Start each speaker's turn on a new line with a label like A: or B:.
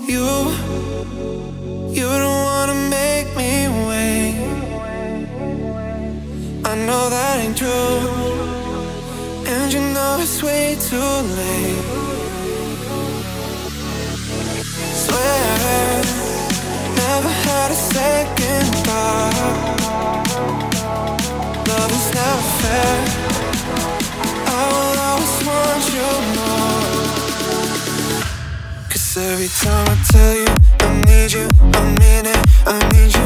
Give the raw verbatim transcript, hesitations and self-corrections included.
A: You, you don't wanna make me wait. I know that ain't true, and you know it's way too late. Swear, never had a second thought. Love is never fair. I will always want you more. Cause every time I tell you I need you, I mean it, I need you.